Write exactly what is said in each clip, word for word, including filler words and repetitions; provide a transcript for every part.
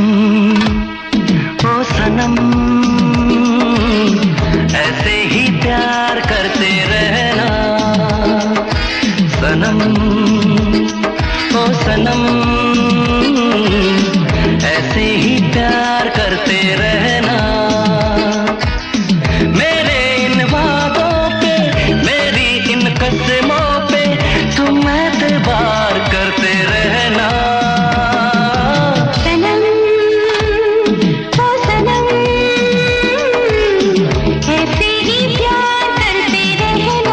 ओ सनम ऐसे ही प्यार करते रहना। सनम ओ सनम ऐसे ही प्यार करते रहना। मेरे इन वादों पे, मेरी इन कसमों पे तुम एतबार करते रहना। सनम ओ सनम ऐसे ही प्यार करते रहना।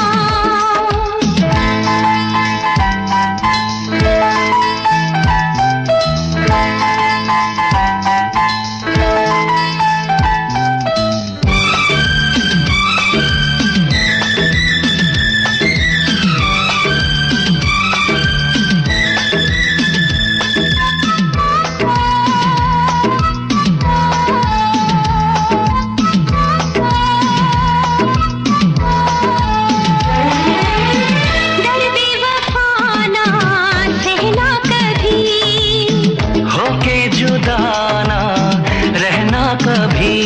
जुदाना रहना कभी,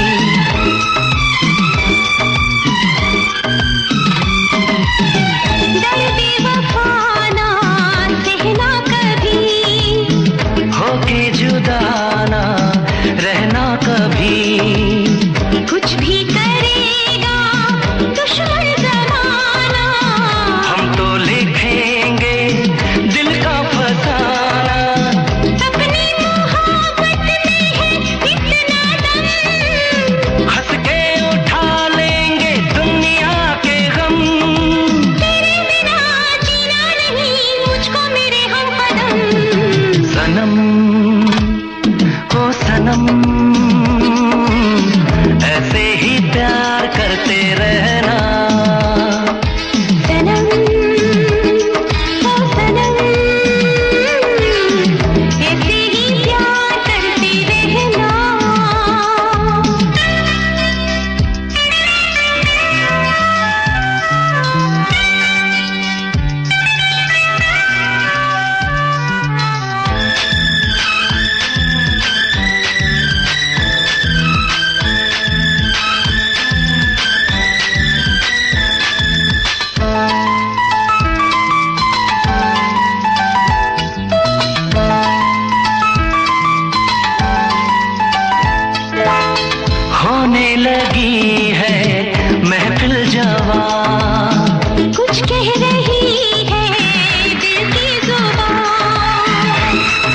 डर बेवफाना सहना कभी, होके जुदाना रहना कभी। कुछ भी करेगा दुश्मन जमाना, हम तो लिखेंगे दिल का फसाना। अपनी मोहब्बत में है इतना दम, हंस के उठा लेंगे दुनिया के गम। तेरे बिना जीना नहीं मुझको मेरे हमकदम। सनम ओ सनम ऐसे ही प्यार करते रहना। सनम ओ सनम ऐसे ही प्यार करते रहना। होने लगी है महफिल जवां, कुछ कह रही है दिल की जुबान,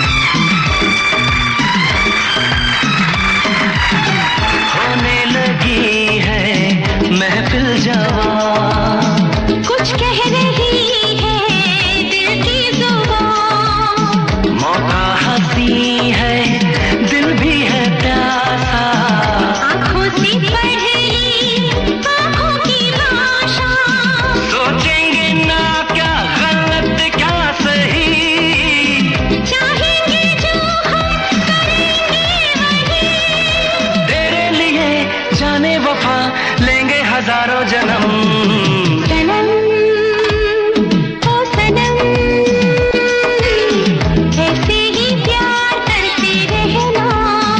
होने लगी है महफिल जवां। कुछ कह रही है दिल की जुबान। मौका हंसी है दिल भी है प्यासा, आँखों से पढ़ ली आँखों की भाषा, सोचेंगे ना क्या गलत क्या सही। चाहेंगे जो हम करेंगे वही। तेरे लिए जाने वफा लेंगे हजारों जन्म। सनम ओ सनम ऐसे ही प्यार करते रहना।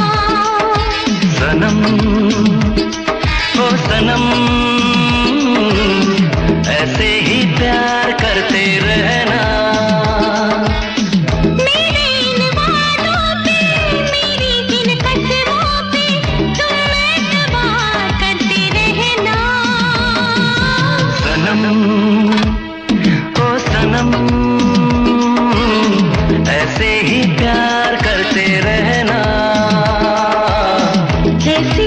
सनम ओ सनम ऐसे ही प्यार करते रहना। मेरे इन वादों पे, मेरी इन कसमों पे तुम एतबार करते रहना। सनम ओ सनम ऐसे ही प्यार करते रहना। ऐसे